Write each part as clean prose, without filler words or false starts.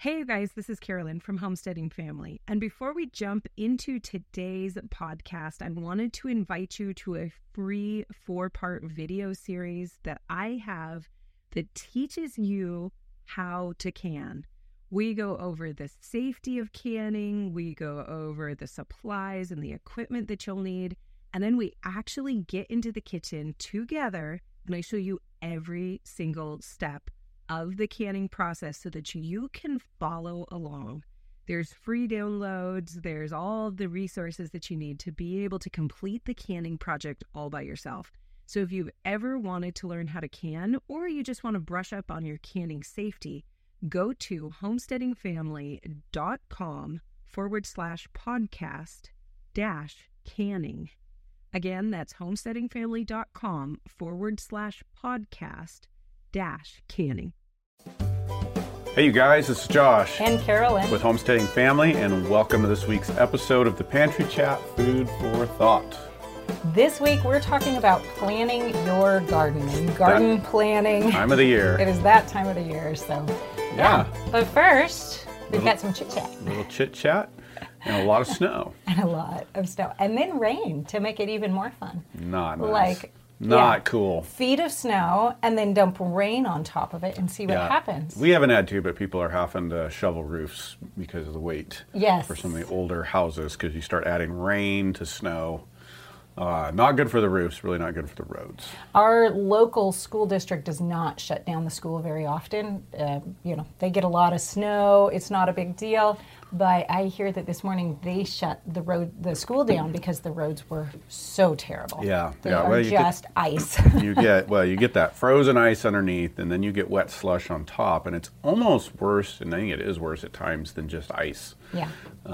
Hey, you guys, this is Carolyn from Homesteading Family. And before we jump into today's podcast, I wanted to invite you to a free 4-part video series that I have that teaches you how to can. We go over the safety of canning, we go over the supplies and the equipment that you'll need, and then we actually get into the kitchen together and I show you every single step of the canning process so that you can follow along. There's free downloads, there's all the resources that you need to be able to complete the canning project all by yourself. So if you've ever wanted to learn how to can, or you just want to brush up on your canning safety, go to homesteadingfamily.com/podcast-canning. Again, that's homesteadingfamily.com/podcast-canning. Hey you guys, this is Josh and Carolyn with Homesteading Family, and welcome to this week's episode of the Pantry Chat Food for Thought. This week we're talking about planning your garden planning. Time of the year. It is that time of the year, so yeah. But first, we've got some chit-chat. A little chit-chat and a lot of snow. And a lot of snow. And then rain to make it even more fun. Not nice. Cool. Feet of snow and then dump rain on top of it and see what happens. We haven't had to, but people are having to shovel roofs because of the weight. Yes. For some of the older houses, because you start adding rain to snow. Not good for the roofs, really not good for the roads. Our local school district does not shut down the school very often. They get a lot of snow. It's not a big deal. But I hear that this morning they shut the school down because the roads were so terrible. Yeah. They are just ice. you get that frozen ice underneath, and then you get wet slush on top, and it's almost worse, and I think it is worse at times than just ice. Yeah.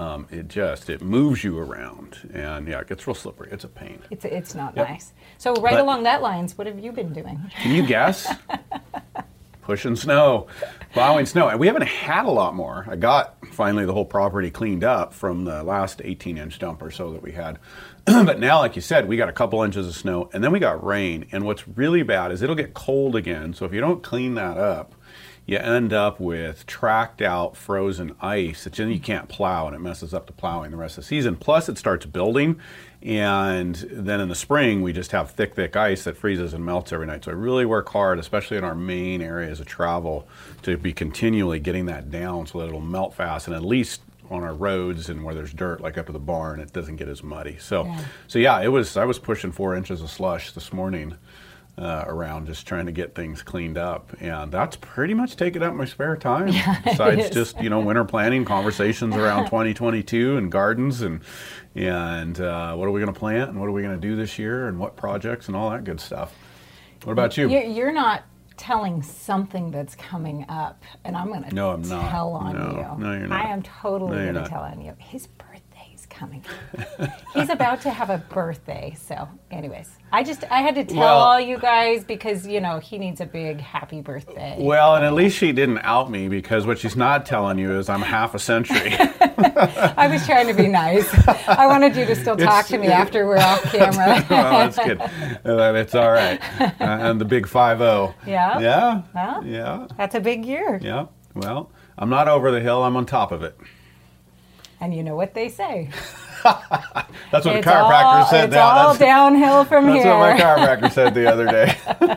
It moves you around, and it gets real slippery. It's a pain. It's not nice. So along that lines, what have you been doing? Can you guess? Pushing snow, plowing snow. And we haven't had a lot more. I got finally the whole property cleaned up from the last 18-inch dump or so that we had. But now, like you said, we got a couple inches of snow, and then we got rain. And what's really bad is it'll get cold again. So if you don't clean that up, you end up with tracked out frozen ice that then you can't plow, and it messes up the plowing the rest of the season. Plus it starts building, and then in the spring we just have thick ice that freezes and melts every night. So I really work hard, especially in our main areas of travel, to be continually getting that down so that it'll melt fast, and at least on our roads and where there's dirt, like up to the barn, it doesn't get as muddy. I was pushing 4 inches of slush this morning. Around just trying to get things cleaned up, and that's pretty much taking up my spare time. Besides just winter planning, conversations around 2022 and gardens and what are we going to plant and what are we going to do this year and what projects and all that good stuff. What about you? You're not telling something that's coming up, and I'm going to tell on you. No, you're not. I am totally going to tell on you. His birthday's coming. He's about to have a birthday. So, anyways, I had to tell all you guys because he needs a big happy birthday. Well, and at least she didn't out me, because what she's not telling you is I'm half a century. I was trying to be nice. I wanted you to still talk to me after we're off camera. Well, that's good. It's all right. And the big 5-0. Yeah. Yeah. Well, yeah. That's a big year. Yeah. Well, I'm not over the hill. I'm on top of it. And you know what they say. That's what the chiropractor said. It's all downhill from here. That's what my chiropractor said the other day.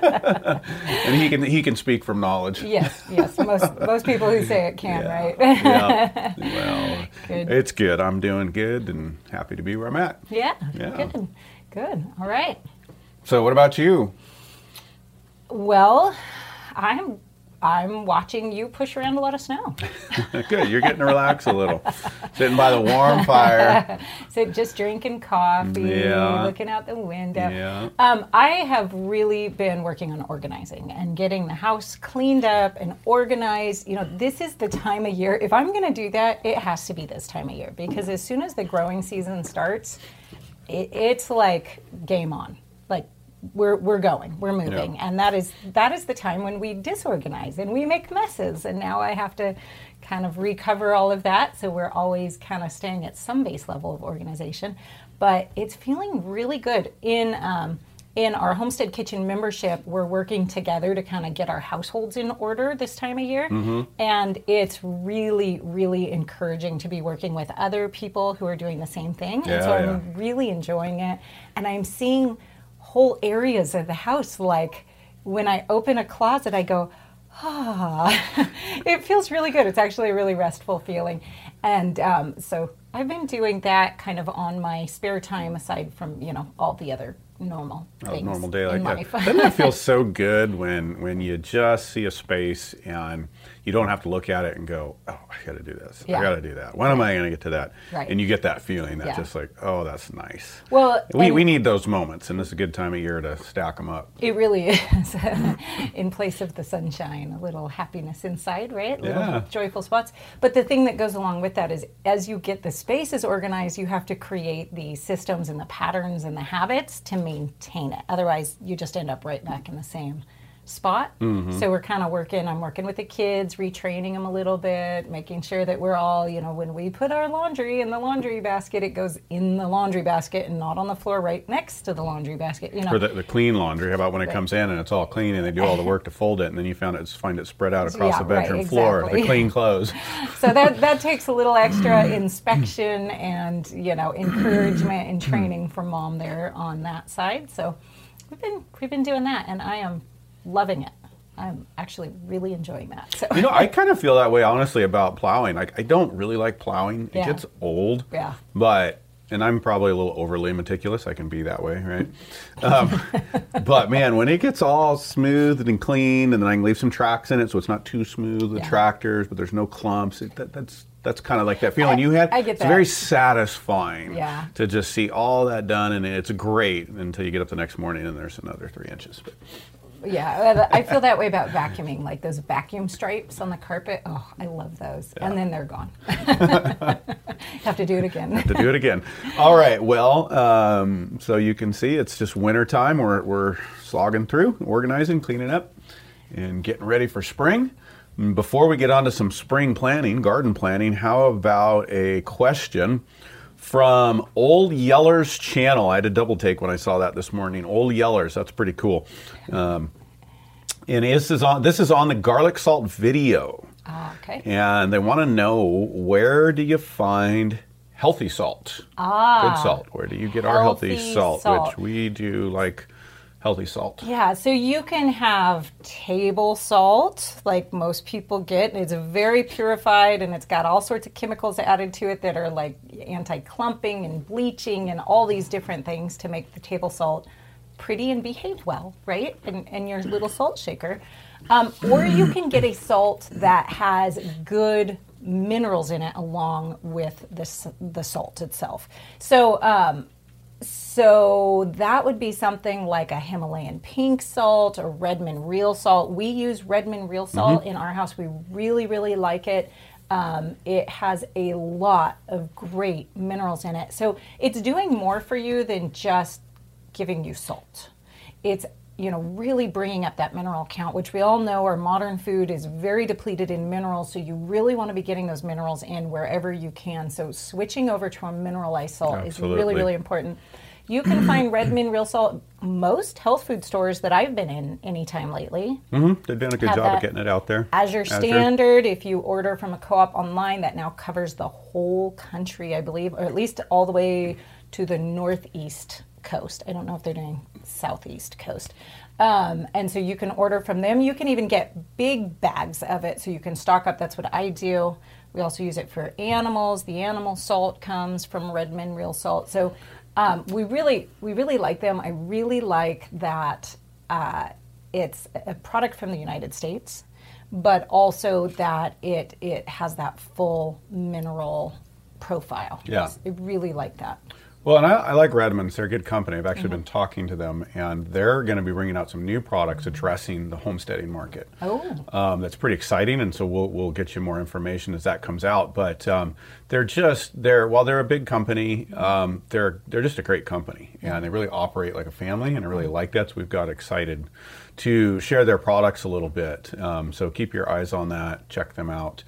And he can speak from knowledge. Yes. Most people who say it can, right? Yeah. Well, good. It's good. I'm doing good and happy to be where I'm at. Yeah. Good. All right. So what about you? Well, I'm watching you push around a lot of snow. Good. You're getting to relax a little. Sitting by the warm fire. Just drinking coffee, looking out the window. Yeah. I have really been working on organizing and getting the house cleaned up and organized. This is the time of year. If I'm going to do that, it has to be this time of year, because as soon as the growing season starts, it's like game on. Like, we're moving, and that is the time when we disorganize and we make messes, and now I have to kind of recover all of that, so we're always kind of staying at some base level of organization. But it's feeling really good. In in our Homestead Kitchen membership, we're working together to kind of get our households in order this time of year. And it's really, really encouraging to be working with other people who are doing the same thing. And so I'm really enjoying it. And I'm seeing whole areas of the house, like when I open a closet, I go, it feels really good. It's actually a really restful feeling. And so I've been doing that kind of on my spare time, aside from, all the other normal things. Normal day like life. that. Doesn't it feel so good when you just see a space and you don't have to look at it and go, oh, I got to do this. I got to do that. When am I going to get to that? Right. And you get that feeling that just like, oh, that's nice. Well, we need those moments, and this is a good time of year to stack them up. It really is. In place of the sunshine, a little happiness inside, right? Little joyful spots. But the thing that goes along with that is, as you get the spaces organized, you have to create the systems and the patterns and the habits to maintain it. Otherwise, you just end up right back in the same spot. So we're kind of I'm working with the kids, retraining them a little bit, making sure that we're all, when we put our laundry in the laundry basket, it goes in the laundry basket and not on the floor right next to the laundry basket. For the clean laundry, how about when it comes in and it's all clean and they do all the work to fold it, and then you find it spread out across the bedroom floor, the clean clothes. So that takes a little extra inspection and, encouragement and training from Mom there on that side. So we've been doing that, and I am loving it. I'm actually really enjoying that. So. I kind of feel that way, honestly, about plowing. I don't really like plowing. It gets old. Yeah. And I'm probably a little overly meticulous. I can be that way, right? But man, when it gets all smooth and clean, and then I can leave some tracks in it so it's not too smooth with tractors, but there's no clumps. That's kind of like that feeling you had. I get it's that. Very satisfying to just see all that done, and it's great until you get up the next morning and there's another 3 inches. But. Yeah, I feel that way about vacuuming, like those vacuum stripes on the carpet. Oh, I love those. And then they're gone. Have to do it again. All right, well, so you can see it's just winter time. We're slogging through, organizing, cleaning up, and getting ready for spring. Before we get on to some spring planning, garden planning, how about a question from Old Yeller's channel? I had a double take when I saw that this morning. Old Yeller's, that's pretty cool. And this is on the garlic salt video. Okay. And they want to know, where do you find healthy salt? Good salt. Where do you get our healthy salt? Which we do like healthy salt. Yeah, so you can have table salt, like most people get. It's very purified, and it's got all sorts of chemicals added to it that are like anti-clumping and bleaching and all these different things to make the table salt pretty and behave well, right? And your little salt shaker. Or you can get a salt that has good minerals in it along with the salt itself. So that would be something like a Himalayan pink salt or Redmond real salt. We use Redmond real salt in our house. We really, really like it. It has a lot of great minerals in it. So it's doing more for you than just giving you salt. It's really bringing up that mineral count, which we all know our modern food is very depleted in minerals, so you really want to be getting those minerals in wherever you can. So switching over to a mineralized salt is really, really important. You can find Redmond real salt most health food stores that I've been in anytime lately. They've done a good job of getting it out there. As your standard, if you order from a co-op online, that now covers the whole country, I believe, or at least all the way to the northeast coast. I don't know if they're doing southeast coast. And so you can order from them. You can even get big bags of it so you can stock up. That's what I do. We also use it for animals. The animal salt comes from Redmond real salt. So we really like them. I really like that it's a product from the United States, but also that it has that full mineral profile. Yeah. I really like that. Well, and I like Redmond's. They're a good company. I've actually been talking to them, and they're going to be bringing out some new products addressing the homesteading market. Oh. That's pretty exciting, and so we'll get you more information as that comes out. But while they're a big company, they're just a great company, and they really operate like a family, and I really like that. So we've got excited to share their products a little bit. So keep your eyes on that. Check them out.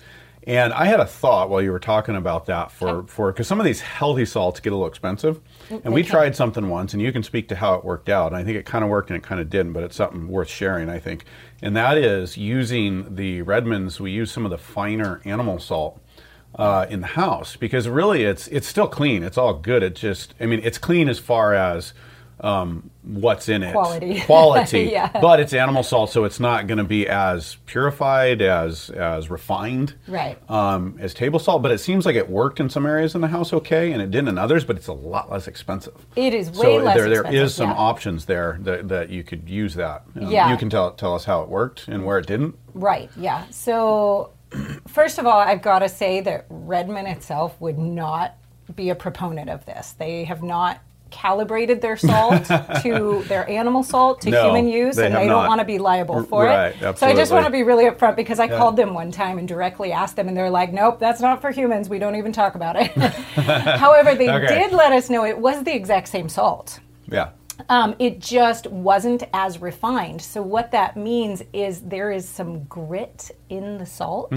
And I had a thought while you were talking about that because some of these healthy salts get a little expensive. And we tried something once, and you can speak to how it worked out. And I think it kind of worked and it kind of didn't, but it's something worth sharing, I think. And that is using the Redmonds. We use some of the finer animal salt in the house because really it's still clean. It's all good. It's clean as far as what's in it. Quality. Yeah. But it's animal salt, so it's not going to be as purified, as refined as table salt. But it seems like it worked in some areas in the house okay, and it didn't in others, but it's a lot less expensive. It is way less expensive. There is some options there that you could use that. You can tell us how it worked and where it didn't. Right, yeah. So first of all, I've got to say that Redmond itself would not be a proponent of this. They have not calibrated their salt to their animal salt to human use, and they don't want to be liable for it. Absolutely. So I just want to be really upfront because I called them one time and directly asked them, and they're like, nope, that's not for humans. We don't even talk about it. However, they did let us know it was the exact same salt. Yeah. It just wasn't as refined. So what that means is there is some grit in the salt,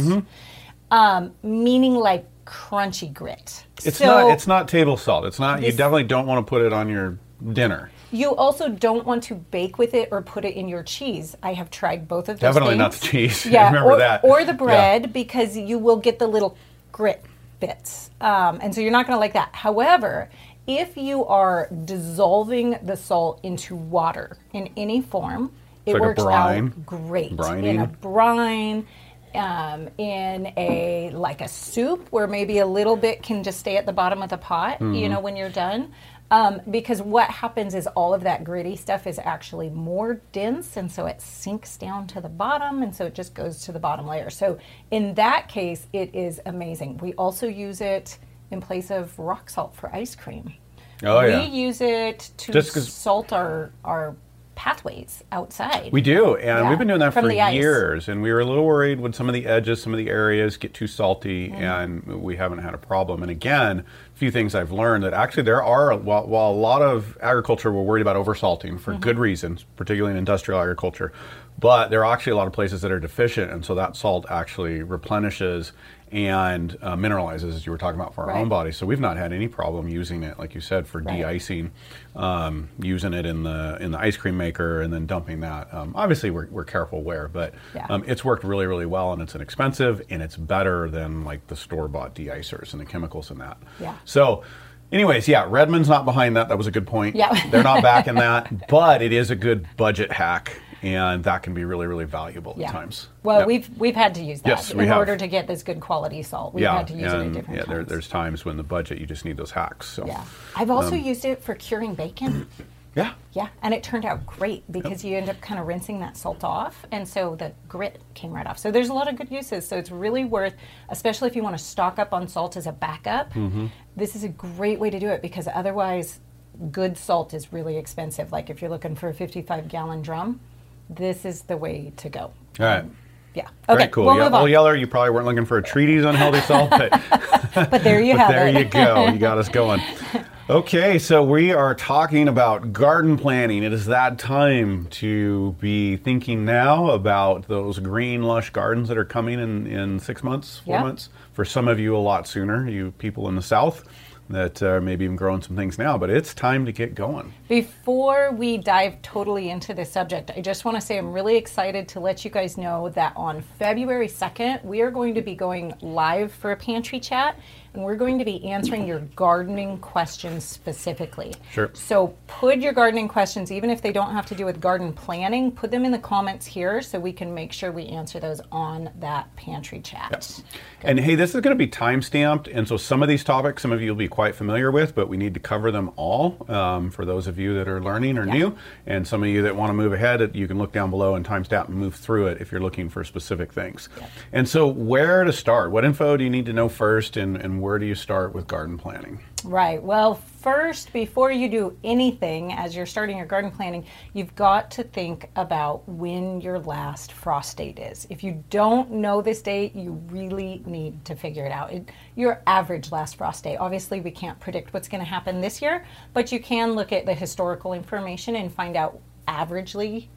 meaning like crunchy grit. It's not table salt. It's not. You definitely don't want to put it on your dinner. You also don't want to bake with it or put it in your cheese. I have tried both of those Definitely things. not the cheese. Yeah, I remember that. Or the bread because you will get the little grit bits. And so you're not going to like that. However, if you are dissolving the salt into water in any form, it works out great. In a brine, in a soup where maybe a little bit can just stay at the bottom of the pot, when you're done. Because what happens is all of that gritty stuff is actually more dense, and so it sinks down to the bottom, and so it just goes to the bottom layer. So in that case, it is amazing. We also use it in place of rock salt for ice cream. We use it to salt our pathways outside. We do, and we've been doing that for years, and we were a little worried would some of the edges, some of the areas get too salty, and we haven't had a problem. And again, a few things I've learned that actually there are, while a lot of agriculture were worried about oversalting for good reasons, particularly in industrial agriculture, but there are actually a lot of places that are deficient, and so that salt actually replenishes and mineralizes, as you were talking about, for our own body. So we've not had any problem using it, like you said, for de-icing, using it in the ice cream maker and then dumping that. Obviously, we're careful where, but it's worked really, really well, and it's inexpensive, and it's better than like the store-bought de-icers and the chemicals in that. Yeah. So anyways, Redmond's not behind that. That was a good point. Yeah. They're not backing that, but it is a good budget hack. And that can be really, really valuable at times. Well, we've had to use that in order to get this good quality salt. We've had to use it at different times. There's times when the budget, you just need those hacks. So. Yeah. I've also used it for curing bacon. Yeah. Yeah, and it turned out great because you end up kind of rinsing that salt off, and so the grit came right off. So there's a lot of good uses. So it's really worth, especially if you want to stock up on salt as a backup, this is a great way to do it because otherwise good salt is really expensive. Like if you're looking for a 55-gallon drum, this is the way to go. All right. Yeah. Okay. Very cool. We'll move on. Yeller, you probably weren't looking for a treatise on healthy salt, but but there you have it. There you go. You got us going. Okay, so we are talking about garden planning. It is that time to be thinking now about those green, lush gardens that are coming in 6 months, 4 months. For some of you, a lot sooner, you people in the South that are maybe even growing some things now, but it's time to get going. Before we dive totally into this subject, I just want to say I'm really excited to let you guys know that on February 2nd, we are going to be going live for a pantry chat, and we're going to be answering your gardening questions specifically. Sure. So put your gardening questions, even if they don't have to do with garden planning, put them in the comments here so we can make sure we answer those on that pantry chat. Yep. And hey, this is going to be time-stamped, and so some of these topics, some of you will be quite familiar with, but we need to cover them all for those of you that are learning or new, and some of you that want to move ahead, you can look down below and timestamp and move through it if you're looking for specific things. Yep. And so where to start? What info do you need to know first, and where do you start with garden planning? Right. Well, first, before you do anything, as you're starting your garden planning, you've got to think about when your last frost date is. If you don't know this date, you really need to figure it out. Your average last frost date. Obviously, we can't predict what's going to happen this year, but you can look at the historical information and find out averagely,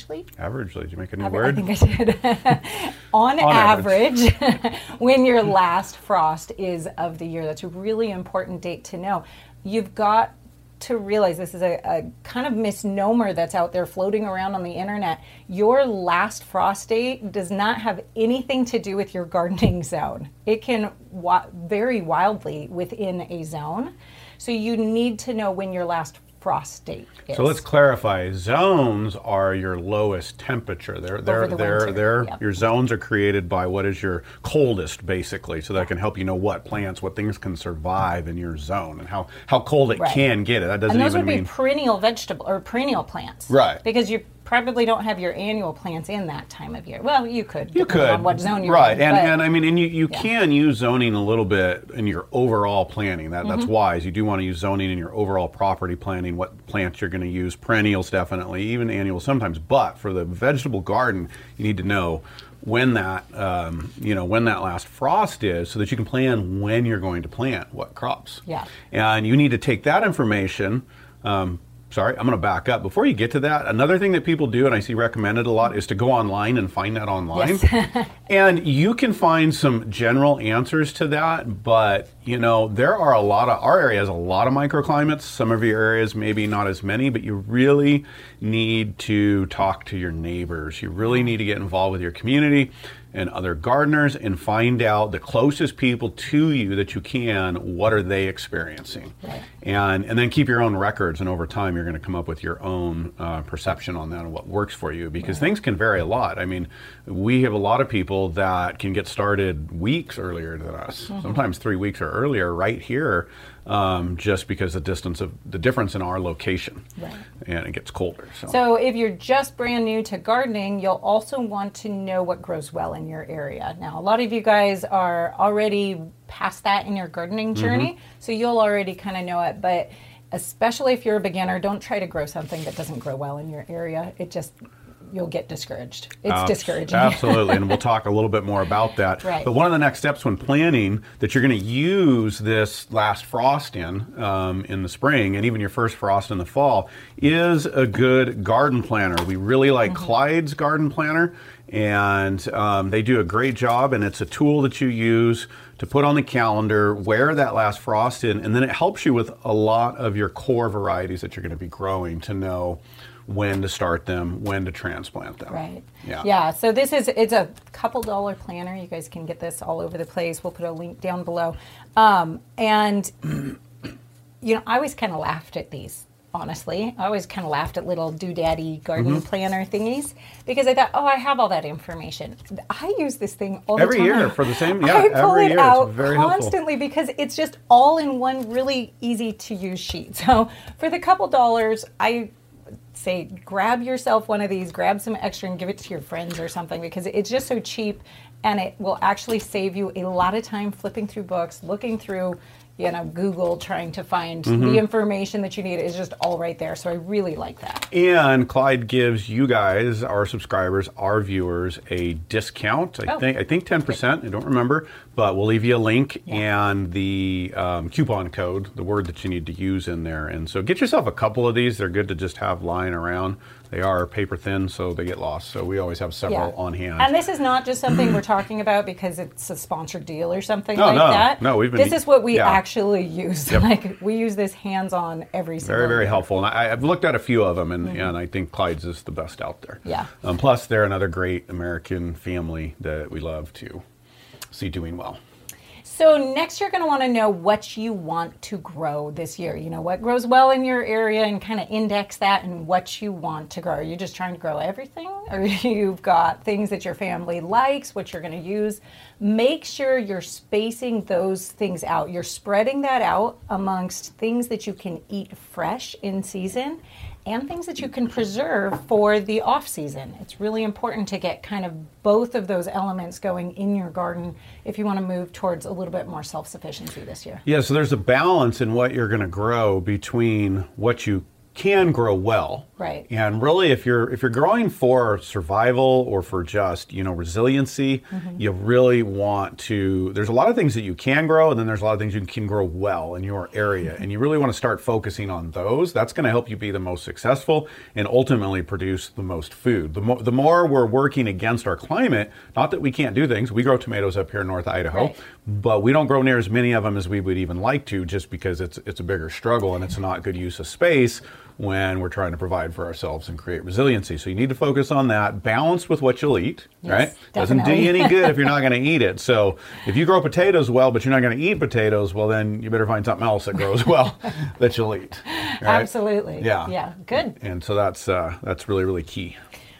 Did you make a new I word? think I did. On average, when your last frost is of the year. That's a really important date to know. You've got to realize this is a kind of misnomer that's out there floating around on the internet. Your last frost date does not have anything to do with your gardening zone. It can vary wildly within a zone. So you need to know when your last frost date is. So let's clarify. Zones are your lowest temperature. Your zones are created by what is your coldest, basically, so that can help you know what plants, what things can survive in your zone, and how cold it can get it. That doesn't and those even would mean be perennial vegetable or perennial plants, right? Because you probably don't have your annual plants in that time of year. Well, you could. You could. On what zone you're right. in. And you can use zoning a little bit in your overall planning. That's wise. You do want to use zoning in your overall property planning, what plants you're going to use, perennials definitely, even annuals sometimes. But for the vegetable garden, you need to know when that when that last frost is, so that you can plan when you're going to plant what crops. Yeah. And you need to take that information. Sorry, I'm going to back up. Before you get to that, another thing that people do, and I see recommended a lot, is to go online and find that online. Yes. And you can find some general answers to that, but there are our area has a lot of microclimates. Some of your areas maybe not as many, but you really need to talk to your neighbors. You really need to get involved with your community and other gardeners and find out the closest people to you that you can, what are they experiencing? Right. And then keep your own records, and over time you're going to come up with your own perception on that and what works for you, because things can vary a lot. I mean, we have a lot of people that can get started weeks earlier than us, sometimes 3 weeks or earlier right here, just because the difference in our location, and it gets colder. So if you're just brand new to gardening, you'll also want to know what grows well in your area. Now, a lot of you guys are already past that in your gardening journey, so you'll already kind of know it. But especially if you're a beginner, don't try to grow something that doesn't grow well in your area. You'll get discouraged. It's discouraging. Absolutely, and we'll talk a little bit more about that. Right. But one of the next steps when planning that you're going to use this last frost in the spring, and even your first frost in the fall, is a good garden planner. We really like Clyde's garden planner, and they do a great job, and it's a tool that you use to put on the calendar where that last frost in, and then it helps you with a lot of your core varieties that you're going to be growing to know when to start them, when to transplant them. Right. Yeah. So it's a couple $1 planner. You guys can get this all over the place. We'll put a link down below. And I always kind of laughed at these. Honestly, I always kind of laughed at little doodaddy garden planner thingies, because I thought, I have all that information. I use this thing all the time. Every year for the same, I pull every it year. out It's very constantly helpful. because it's just all in one really easy to use sheet. So for the couple $, I say grab yourself one of these, grab some extra and give it to your friends or something, because it's just so cheap, and it will actually save you a lot of time flipping through books, looking through Google, trying to find the information that you need. Is just all right there. So I really like that. And Clyde gives you guys, our subscribers, our viewers, a discount. I think 10%. I don't remember, but we'll leave you a link and the coupon code, the word that you need to use in there. And so get yourself a couple of these. They're good to just have lying around. They are paper thin, so they get lost. So we always have several on hand. And this is not just something we're talking about because it's a sponsored deal or something that. No, this is what we actually use. Yep. Like, we use this hands-on every single Very, very year. helpful. And I've looked at a few of them, and I think Clyde's is the best out there. Yeah. Plus, they're another great American family that we love to see doing well. So next, you're going to want to know what you want to grow this year. What grows well in your area, and kind of index that and what you want to grow. Are you just trying to grow everything? Or you've got things that your family likes, what you're going to use? Make sure you're spacing those things out. You're spreading that out amongst things that you can eat fresh in season and things that you can preserve for the off season. It's really important to get kind of both of those elements going in your garden if you want to move towards a little bit more self-sufficiency this year. Yeah, so there's a balance in what you're going to grow between what you can grow well. Right. And really, if you're growing for survival or for just, resiliency, you really want to, there's a lot of things that you can grow, and then there's a lot of things you can grow well in your area. And you really want to start focusing on those. That's going to help you be the most successful and ultimately produce the most food. The more we're working against our climate, not that we can't do things. We grow tomatoes up here in North Idaho, right. but we don't grow near as many of them as we would even like to, just because it's a bigger struggle and it's not good use of space when we're trying to provide for ourselves and create resiliency. So you need to focus on that, balanced with what you'll eat, yes, right? Definitely. Doesn't do you any good if you're not going to eat it. So if you grow potatoes well, but you're not going to eat potatoes, well, then you better find something else that grows well that you'll eat. Right? Absolutely. Yeah. Yeah. Good. And so that's really, really key.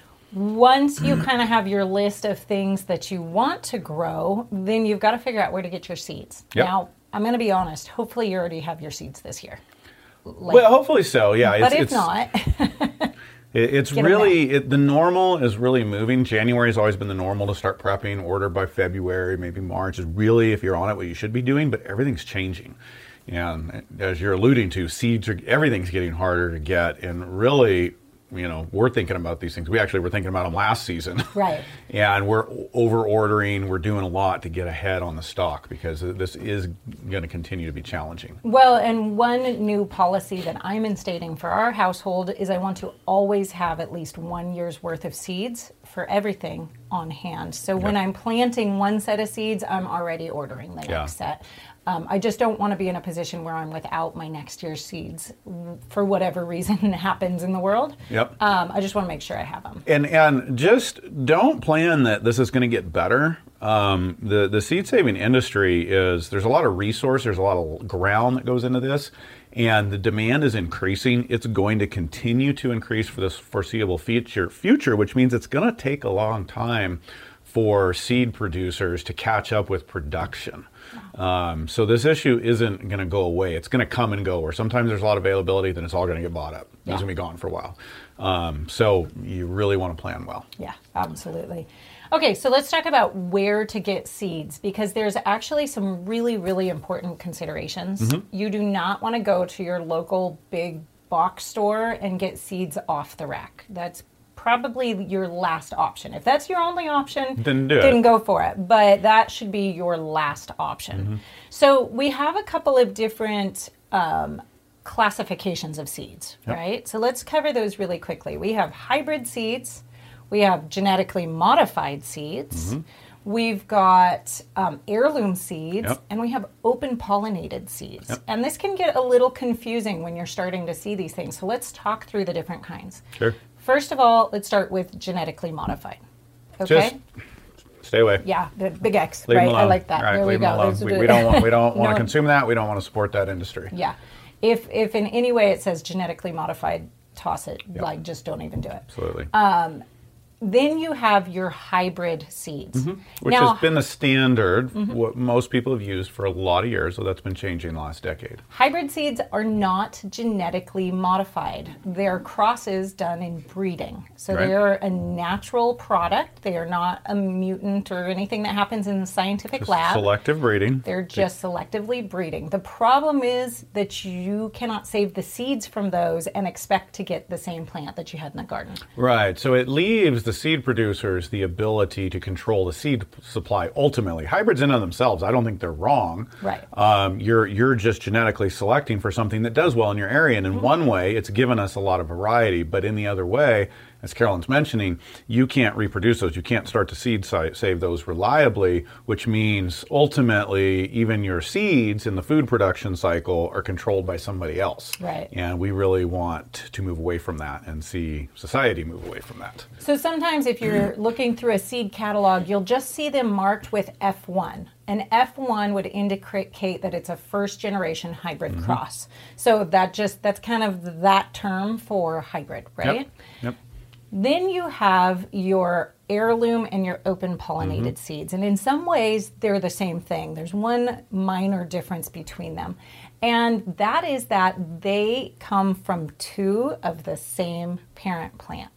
Once you kind of have your list of things that you want to grow, then you've got to figure out where to get your seeds. Yep. Now, I'm going to be honest. Hopefully, you already have your seeds this year. Well, hopefully so. Yeah. But if not, it's really, the normal is really moving. January has always been the normal to start prepping, order by February, maybe March is really, if you're on it, what you should be doing, but everything's changing. And as you're alluding to, everything's getting harder to get, and really, we're thinking about these things. We actually were thinking about them last season. Right. And we're over-ordering. We're doing a lot to get ahead on the stock because this is going to continue to be challenging. Well, and one new policy that I'm instating for our household is I want to always have at least 1 year's worth of seeds for everything on hand. So when I'm planting one set of seeds, I'm already ordering the next set. I just don't want to be in a position where I'm without my next year's seeds for whatever reason happens in the world. Yep. I just want to make sure I have them. And just don't plan that this is going to get better. The seed saving industry there's a lot of resource, there's a lot of ground that goes into this, and the demand is increasing. It's going to continue to increase for this foreseeable future, which means it's going to take a long time for seed producers to catch up with production. So this issue isn't going to go away. It's going to come and go, or sometimes there's a lot of availability, then it's all going to get bought up. It's going to be gone for a while. So you really want to plan well. Yeah, absolutely. Okay, so let's talk about where to get seeds, because there's actually some really, really important considerations. You do not want to go to your local big box store and get seeds off the rack. That's probably your last option. If that's your only option, then go for it. But that should be your last option. So we have a couple of different classifications of seeds, right? So let's cover those really quickly. We have hybrid seeds. We have genetically modified seeds. We've got heirloom seeds, and we have open pollinated seeds. And this can get a little confusing when you're starting to see these things. So let's talk through the different kinds. Sure. First of all, let's start with genetically modified. Okay. Just stay away. Yeah, the big X, Leave right? them alone. I like that. Right, there we go. We don't want to consume that. We don't want to support that industry. Yeah. If in any way it says genetically modified, toss it. Like, just don't even do it. Absolutely. Then you have your hybrid seeds. Which has been the standard, what most people have used for a lot of years, so that's been changing the last decade. Hybrid seeds are not genetically modified. They're crosses done in breeding. So they are a natural product. They are not a mutant or anything that happens in the scientific lab. Selective breeding. They're just selectively breeding. The problem is that you cannot save the seeds from those and expect to get the same plant that you had in the garden. Right, so it leaves the seed producers the ability to control the seed supply ultimately. Hybrids in and of themselves, I don't think they're wrong. Right. You're just genetically selecting for something that does well in your area, and in one way it's given us a lot of variety, but in the other way, as Carolyn's mentioning, you can't reproduce those. You can't start to seed save those reliably, which means ultimately even your seeds in the food production cycle are controlled by somebody else. Right. And we really want to move away from that and see society move away from that. So sometimes if you're looking through a seed catalog, you'll just see them marked with F1. And F1 would indicate that it's a first generation hybrid cross. So that's kind of that term for hybrid, right? Yep. Then you have your heirloom and your open pollinated seeds. And in some ways, they're the same thing. There's one minor difference between them. And that is that they come from two of the same parent plants.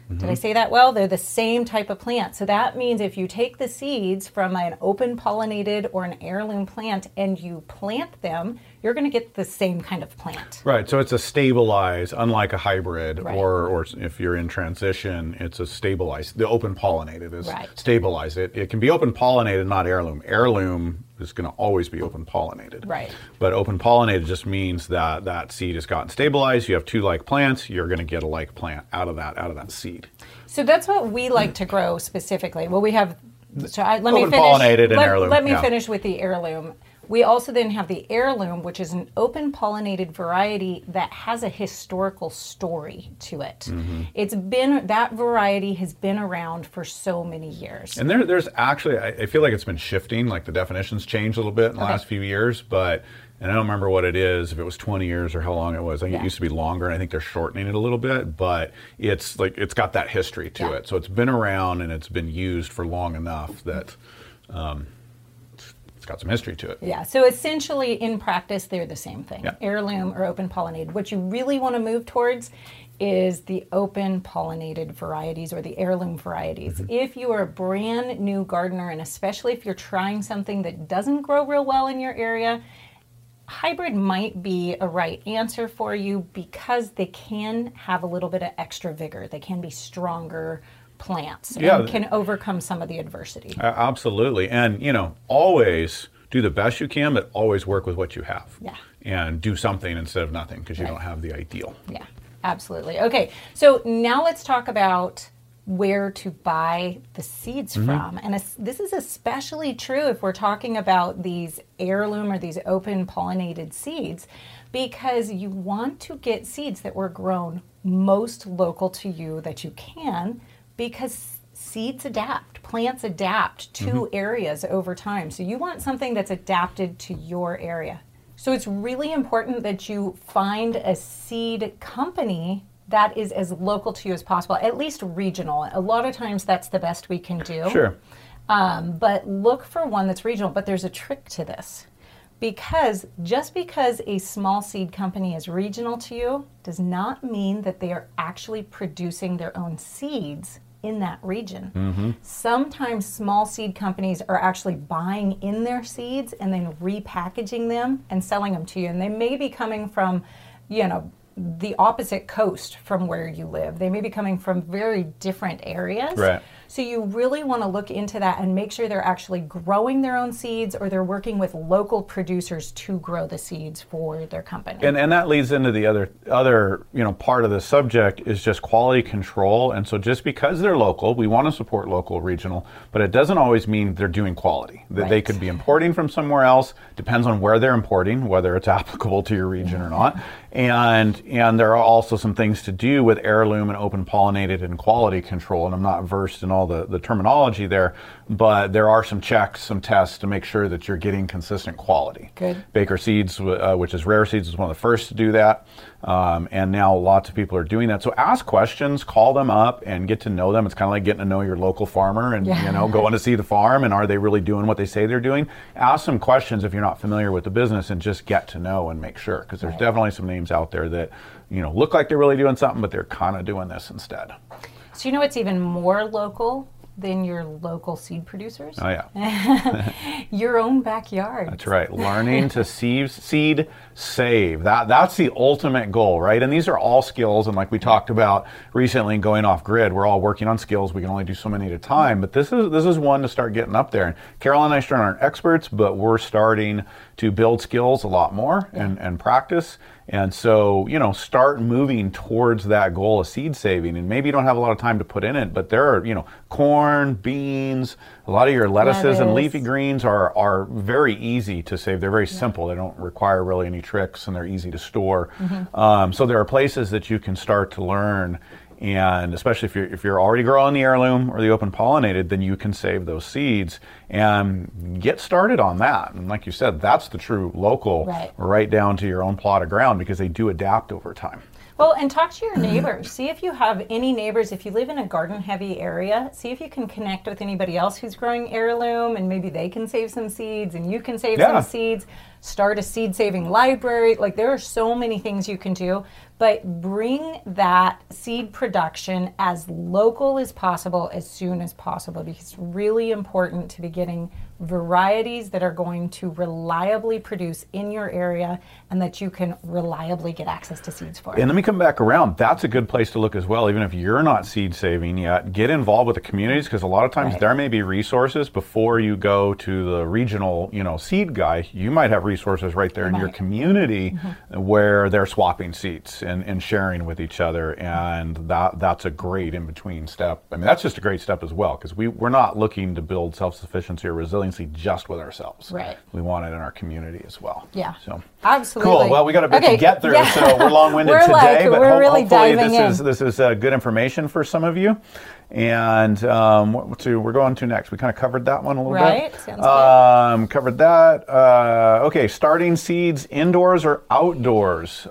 Did I say that well? They're the same type of plant. So that means if you take the seeds from an open pollinated or an heirloom plant and you plant them, you're going to get the same kind of plant. Right. So it's a stabilized, unlike a hybrid, Right. or if you're in transition, it's a stabilized. The open pollinated is Right. stabilized. It can be open pollinated, not heirloom. Heirloom is going to always be open pollinated. Right. But open pollinated just means that that seed has gotten stabilized. You have two like plants. You're going to get a like plant out of that seed. So that's what we like to grow specifically. Well, we have. Let me Open finish. pollinated and heirloom, Let me yeah. finish with the heirloom. We also then have the heirloom, which is an open pollinated variety that has a historical story to it. That variety has been around for so many years. And there's actually, I feel like it's been shifting, like the definitions changed a little bit in the last few years, and I don't remember what it is, if it was 20 years or how long it was. I think it used to be longer, and I think they're shortening it a little bit, but it's got that history to it. So it's been around and it's been used for long enough that it's got some history to it. Yeah, so essentially in practice, they're the same thing, Yeah. heirloom or open pollinated. What you really want to move towards is the open pollinated varieties or the heirloom varieties. If you are a brand new gardener, and especially if you're trying something that doesn't grow real well in your area, hybrid might be a right answer for you because they can have a little bit of extra vigor. They can be stronger plants and can overcome some of the adversity. Absolutely. And, always do the best you can, but always work with what you have. Yeah. And do something instead of nothing because you don't have the ideal. Yeah, absolutely. Okay, so now let's talk about where to buy the seeds from. And this is especially true if we're talking about these heirloom or these open pollinated seeds, because you want to get seeds that were grown most local to you that you can, because seeds adapt, plants adapt to areas over time. So you want something that's adapted to your area. So it's really important that you find a seed company that is as local to you as possible, at least regional. A lot of times that's the best we can do. Sure. But look for one that's regional. But there's a trick to this. Because just because a small seed company is regional to you does not mean that they are actually producing their own seeds in that region. Sometimes small seed companies are actually buying in their seeds and then repackaging them and selling them to you. And they may be coming from, the opposite coast from where you live. They may be coming from very different areas. Right. So you really want to look into that and make sure they're actually growing their own seeds or they're working with local producers to grow the seeds for their company. And that leads into the other part of the subject is just quality control. And so just because they're local, we want to support local, regional, but it doesn't always mean they're doing quality. That They could be importing from somewhere else. Depends on where they're importing, whether it's applicable to your region or not. And there are also some things to do with heirloom and open pollinated and quality control. And I'm not versed in all the terminology there, but there are some checks, some tests to make sure that you're getting consistent quality. Good. Baker Seeds, which is Rare Seeds, was one of the first to do that. And now lots of people are doing that. So ask questions, call them up and get to know them. It's kind of like getting to know your local farmer and, going to see the farm and are they really doing what they say they're doing? Ask some questions if you're not familiar with the business and just get to know and make sure. Because there's definitely some names out there that, look like they're really doing something, but they're kind of doing this instead. So what's even more local than your local seed producers? Oh, yeah. Your own backyard. That's right. Learning to seed save. That's the ultimate goal, right? And these are all skills. And like we talked about recently going off grid, we're all working on skills. We can only do so many at a time. But this is one to start getting up there. And Carol and I still aren't experts, but we're starting to build skills a lot more and practice. And so, start moving towards that goal of seed saving. And maybe you don't have a lot of time to put in it, but there are, corn, beans, a lot of your lettuces and leafy greens are very easy to save. They're very simple. They don't require really any tricks and they're easy to store. So there are places that you can start to learn. And especially if you're already growing the heirloom or the open pollinated, then you can save those seeds and get started on that. And like you said, that's the true local, right down to your own plot of ground, because they do adapt over time. Well, and talk to your neighbors. See if you have any neighbors. If you live in a garden-heavy area, see if you can connect with anybody else who's growing heirloom, and maybe they can save some seeds, and you can save some seeds. start a seed saving library. Like there are so many things you can do, but bring that seed production as local as possible as soon as possible, because it's really important to be getting varieties that are going to reliably produce in your area and that you can reliably get access to seeds for. And let me come back around. That's a good place to look as well. Even if you're not seed saving yet, get involved with the communities, because a lot of times there may be resources before you go to the regional, seed guy. You might have resources right there in your community where they're swapping seeds and sharing with each other. And that's a great in-between step. I mean, that's just a great step as well, because we're not looking to build self-sufficiency or resiliency just with ourselves. Right. We want it in our community as well. Yeah. So absolutely. Cool. Well, we got a bit to get through, so we're long-winded today, but hopefully this is good information for some of you. And we're going to next. We kind of covered that one a little bit. Right. Sounds good. Covered that. Okay, starting seeds indoors or outdoors.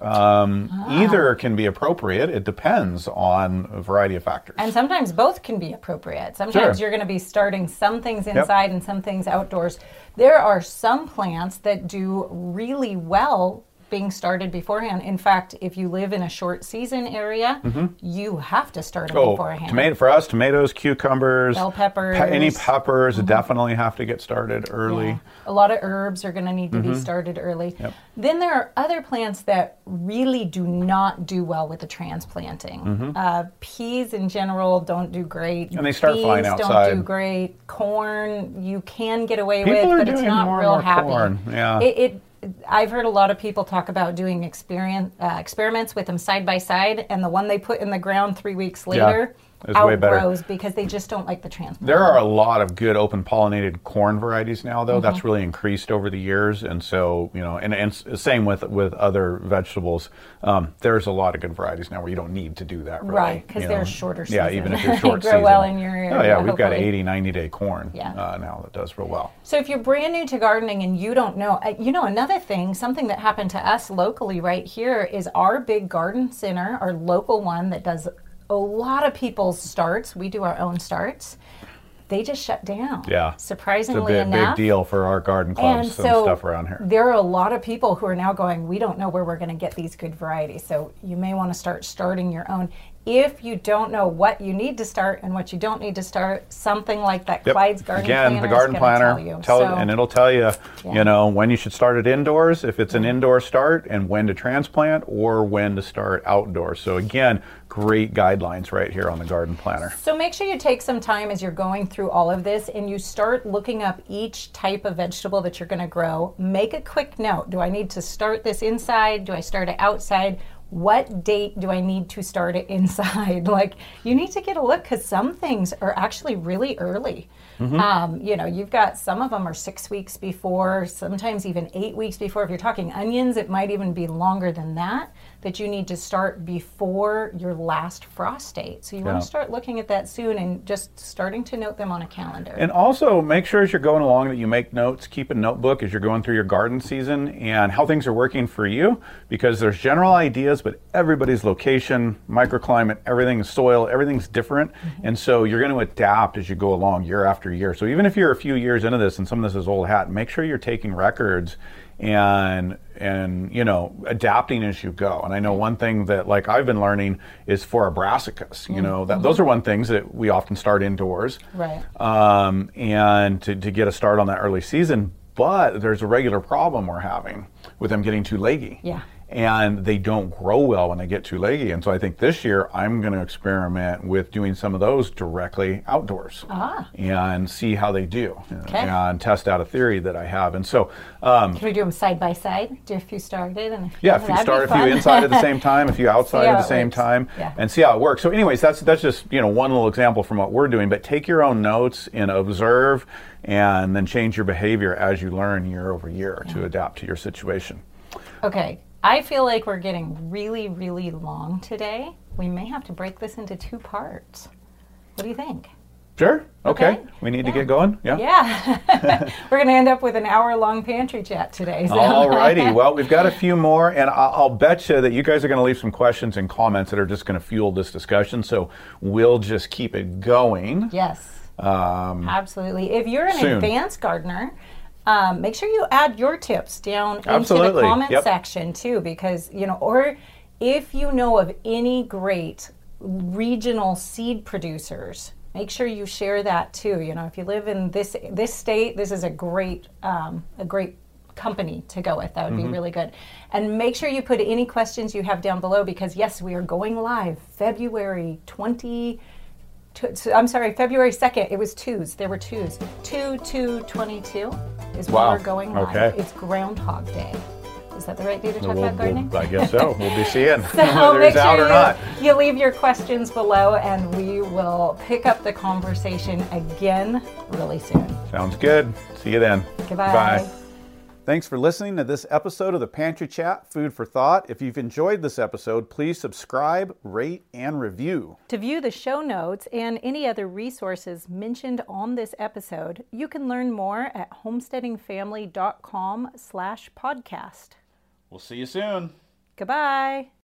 Either can be appropriate. It depends on a variety of factors. And sometimes both can be appropriate. Sometimes you're going to be starting some things inside and some things outdoors. There are some plants that do really well being started beforehand. In fact, if you live in a short season area, you have to start them beforehand. For us, tomatoes, cucumbers, bell peppers, any peppers definitely have to get started early. Yeah. A lot of herbs are going to need to be started early. Yep. Then there are other plants that really do not do well with the transplanting. Peas in general don't do great. And they start flying outside. Don't do great. Corn you can get away with, but it's not real happy. Corn. Yeah. I've heard a lot of people talk about doing experiments with them side by side, and the one they put in the ground 3 weeks later outgrows because they just don't like the transplant. There are a lot of good open pollinated corn varieties now, though. That's really increased over the years, and so and same with other vegetables. There's a lot of good varieties now where you don't need to do that, really. Right, because they're shorter season. Yeah, even if you're short grow season. well in your area. Oh yeah, we've got 80, 90-day corn now that does real well. So if you're brand new to gardening and you don't know, another thing, something that happened to us locally right here is our big garden center, our local one that does a lot of people's starts. We do our own starts. They just shut down. Yeah. Surprisingly enough. It's a big deal for our garden clubs and stuff around here. There are a lot of people who are now going, we don't know where we're going to get these good varieties. So you may want to starting your own. If you don't know what you need to start and what you don't need to start, something like that Clyde's Garden Planner. Again, the garden planner, and it'll tell you, when you should start it indoors, if it's an indoor start, and when to transplant, or when to start outdoors. So again, great guidelines right here on the garden planner. So make sure you take some time as you're going through all of this and you start looking up each type of vegetable that you're going to grow. Make a quick note. Do I need to start this inside? Do I start it outside? What date do I need to start it inside? You need to get a look, because some things are actually really early. You've got some of them are 6 weeks before, sometimes even 8 weeks before. If you're talking onions, it might even be longer than that you need to start before your last frost date. So you want to start looking at that soon and just starting to note them on a calendar. And also make sure as you're going along that you make notes, keep a notebook as you're going through your garden season and how things are working for you, because there's general ideas, but everybody's location, microclimate, everything's soil, everything's different. And so you're going to adapt as you go along year after year. So even if you're a few years into this and some of this is old hat, make sure you're taking records and adapting as you go. And I know one thing that I've been learning is for our brassicas, those are one things that we often start indoors. Right. And to get a start on that early season, but there's a regular problem we're having with them getting too leggy. Yeah. And they don't grow well when they get too leggy. And so I think this year I'm going to experiment with doing some of those directly outdoors and see how they do and test out a theory that I have. And so can we do them side by side? Do a few started and if you start a few inside at the same time, a few outside at the same time, and see how it works. So anyways, that's just one little example from what we're doing. But take your own notes and observe, and then change your behavior as you learn year over year to adapt to your situation. Okay. I feel like we're getting really, really long today. We may have to break this into 2 parts. What do you think? Sure. Okay. We need to get going. Yeah. We're going to end up with an hour-long pantry chat today. So. All righty. Well, we've got a few more, and I'll bet you that you guys are going to leave some questions and comments that are just going to fuel this discussion. So we'll just keep it going. Yes. Absolutely. If you're an advanced gardener, Make sure you add your tips down into Absolutely. the comment Yep. section too, because, or if you know of any great regional seed producers, make sure you share that too. If you live in this state, this is a great company to go with. That would be really good. And make sure you put any questions you have down below, because yes, we are going live February 2nd. It was twos. There were twos. 2/2/22 is when Wow. we're going live. Okay. It's Groundhog Day. Is that the right day to talk about gardening? I guess so. We'll be seeing So whether make it's out or sure not. you leave your questions below, and we will pick up the conversation again really soon. Sounds good. See you then. Goodbye. Bye. Thanks for listening to this episode of the Pantry Chat Food for Thought. If you've enjoyed this episode, please subscribe, rate, and review. To view the show notes and any other resources mentioned on this episode, you can learn more at homesteadingfamily.com/podcast. We'll see you soon. Goodbye.